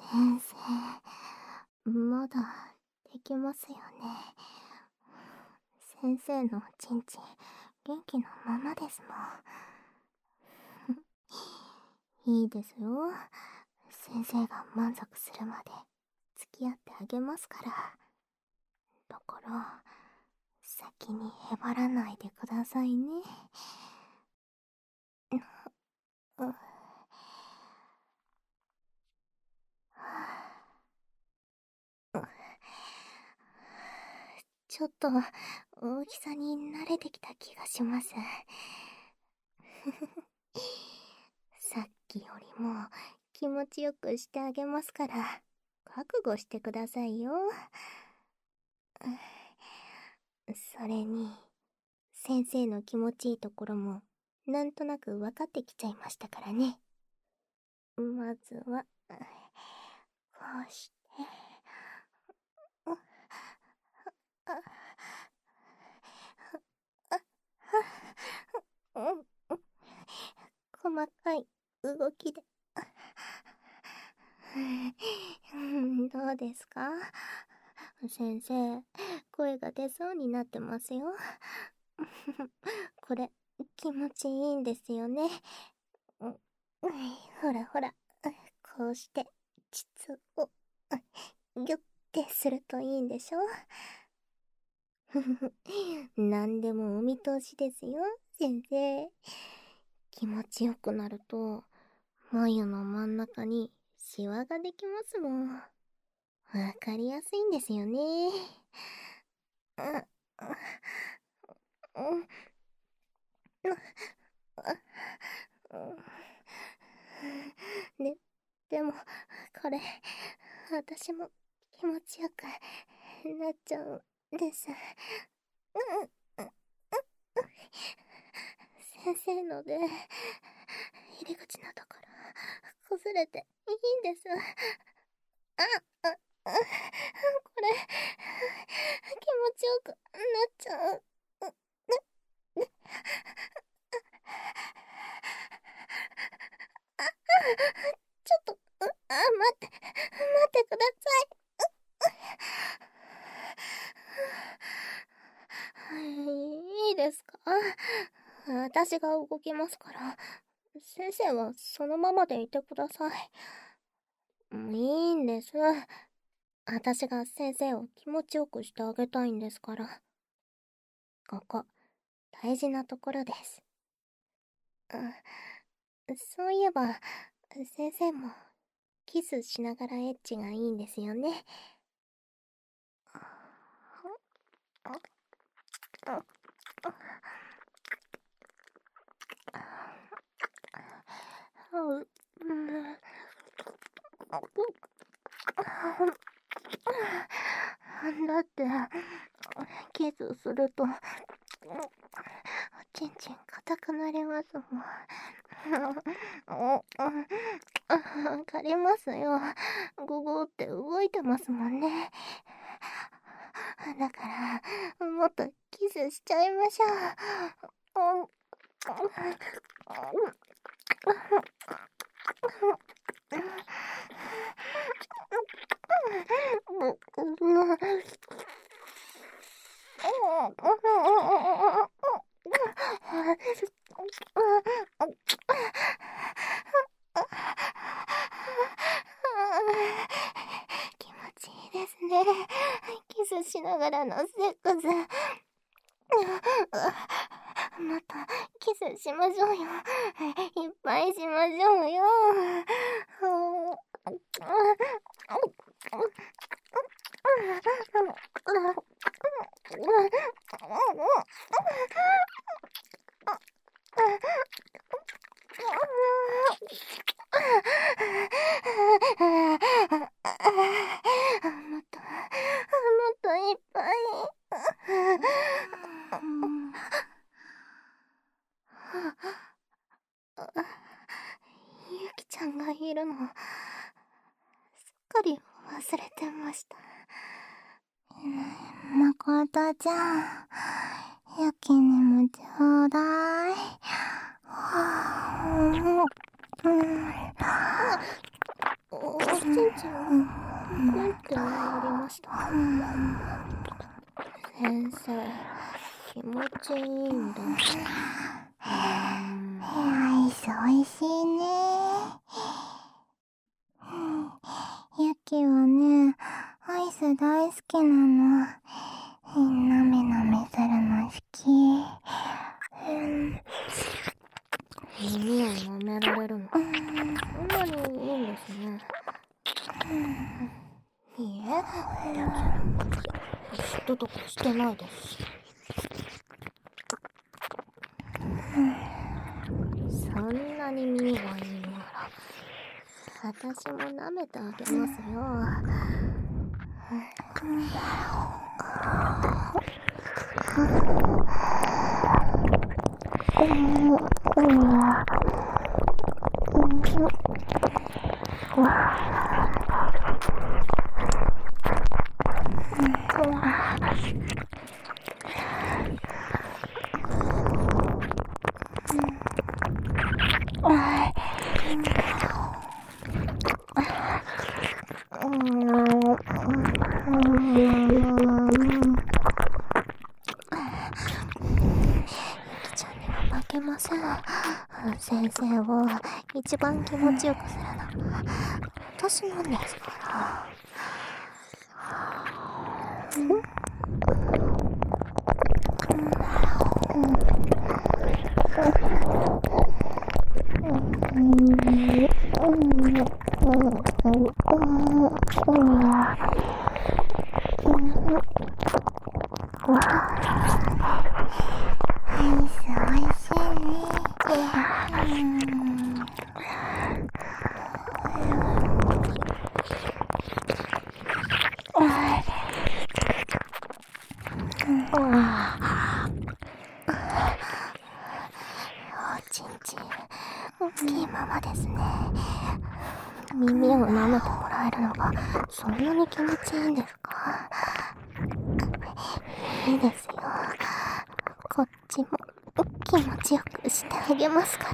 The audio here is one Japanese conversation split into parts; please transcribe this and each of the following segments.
先生、まだできますよね。先生のおちんちん、元気のままですもん。いいですよ。先生が満足するまで付き合ってあげますから。だから、先にへばらないでくださいね。ちょっと大きさに慣れてきた気がします。さっきよりも気持ちよくしてあげますから、覚悟してくださいよ。それに、先生の気持ちいいところもなんとなく分かってきちゃいましたからね。まずは、こうして、細かい動きで。どうですか？先生、声が出そうになってますよ。これ、気持ちいいんですよね。ほらほら、こうして、膣を、ギュッてするといいんでしょ？なんでもお見通しですよ、先生。気持ちよくなると、眉の真ん中にシワができますもん。わかりやすいんですよね。で、でも、これ、私も気持ちよくなっちゃうんです。先生ので、入り口のところ、擦れていいんです。これ、気持ちよくなっちゃう。ちょっと、待ってください。いいですか？私が動きますから、先生はそのままでいてください。いいんです。私が先生を気持ちよくしてあげたいんですから。ここ、大事なところです。そういえば、先生もキスしながらエッチがいいんですよね。だって、キスすると、おちんちん硬くなりますもん。わかりますよ。ゴゴって動いてますもんね。だから、もっとキスしちゃいましょう。気持ちいいですね。キスしながらのセックス。もっとキスしましょうよ。いっぱいしましょうよ。もっといっぱい。ゆきちゃんがいるの、すっかり忘れてました。まことちゃん、ゆきにもちょうだい。 ちんちんクンってなりました。先生、気持ちいいんだ。 アイス美味しいね。ユキはね、アイス大好きなの。なめなめするの好き。 耳を舐められるの。そんなにいいんですね。いいえ、嫉妬とかしてないですし。そんなに耳がいいなら、私も舐めてあげますよ。先生を一番気持ちよくするの私なんですから。大きいままですね。耳を舐めてもらえるのがそんなに気持ちいいんですか？いいですよ。こっちも気持ちよくしてあげますから。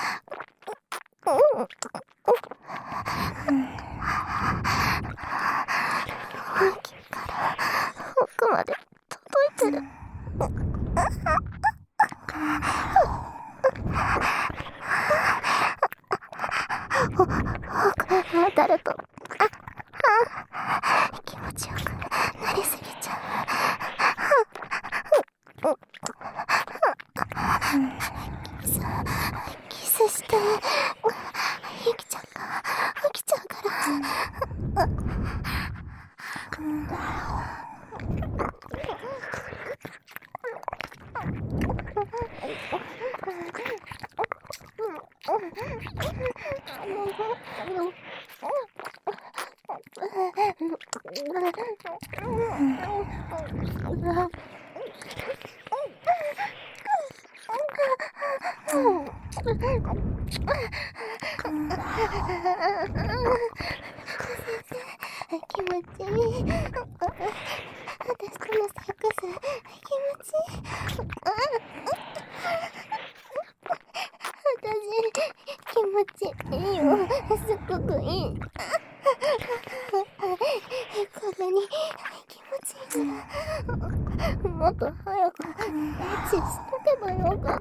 秋から奥まで届いてる。当たると気持ちよくなりすぎちゃう。キスしてゆきちゃんが起きちゃうから。気持ちいい。私とのセックス気持ちいい。私気持ちいいよ。すっごくいい。こんなに気持ちいいならもっと早くエッチしとけばよかった。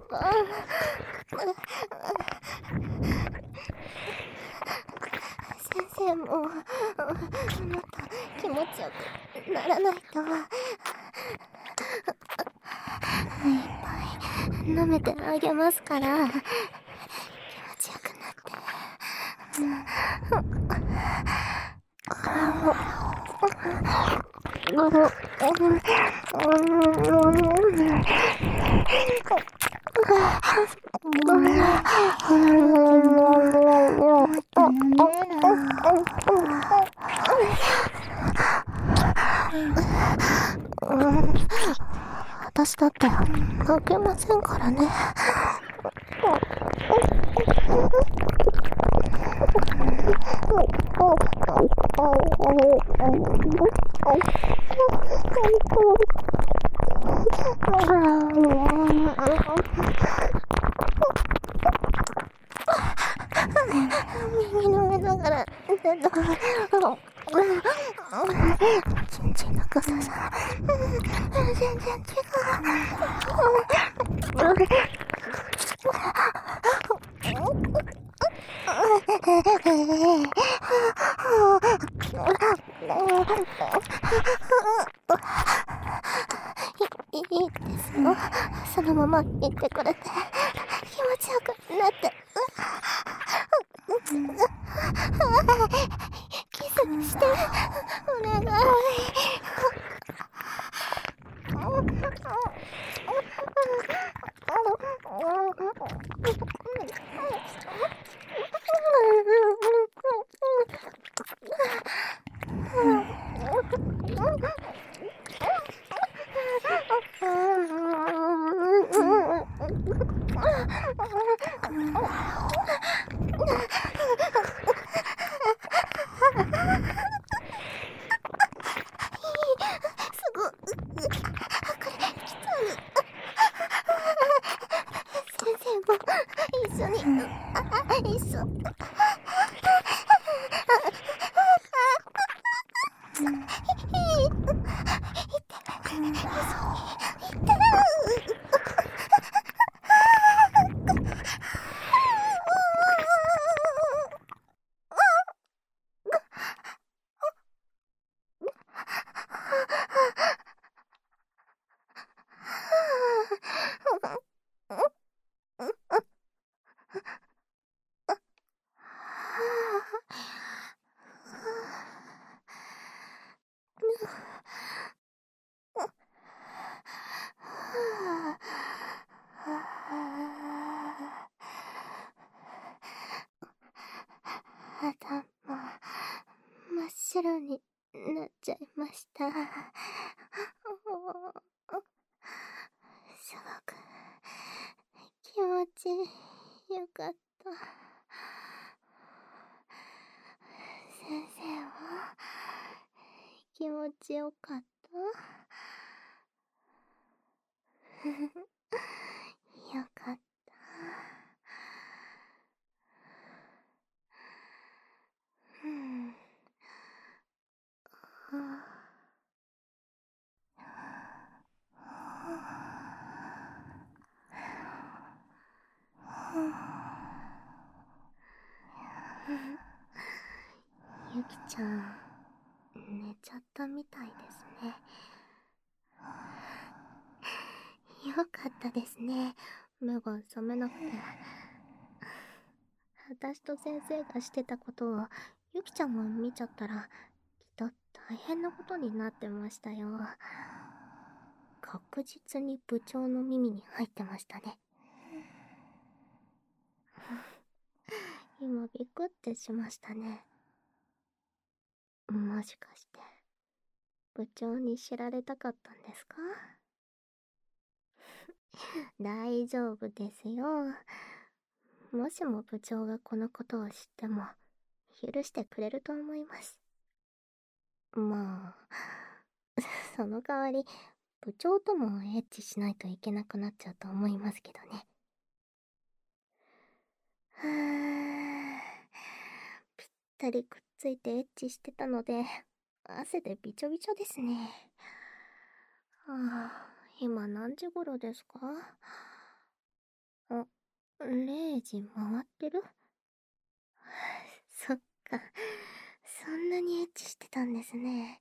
先生ももっと気持ちよくならないと。いっぱい舐めてあげますから気持ちよくなって。私だって負けませんからね。 耳の上だから、全然中ささ、全然違いいですよ。そのまま言ってくれて、気持ちよくなって。キスして、お願い。一緒に、一緒。頭、真っ白になっちゃいました。すごく気持ちよかった。先生は気持ちよかった？よかった。ゆきちゃん、寝ちゃったみたいですね。よかったですね。目が覚めなくて。私と先生がしてたことをゆきちゃんが見ちゃったら、きっと大変なことになってましたよ。確実に部長の耳に入ってましたね。今ビクってしましたね。もしかして部長に知られたかったんですか？大丈夫ですよ。もしも部長がこのことを知っても許してくれると思います。まあその代わり部長ともエッチしないといけなくなっちゃうと思いますけどね。ぴったりくっついてエッチしてたので汗でびちょびちょですね。今何時頃ですか？0時回ってる？そっか、そんなにエッチしてたんですね。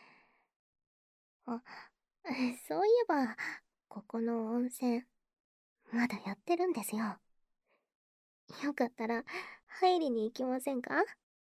そういえばここの温泉まだやってるんですよ。よかったら入りに行きませんか？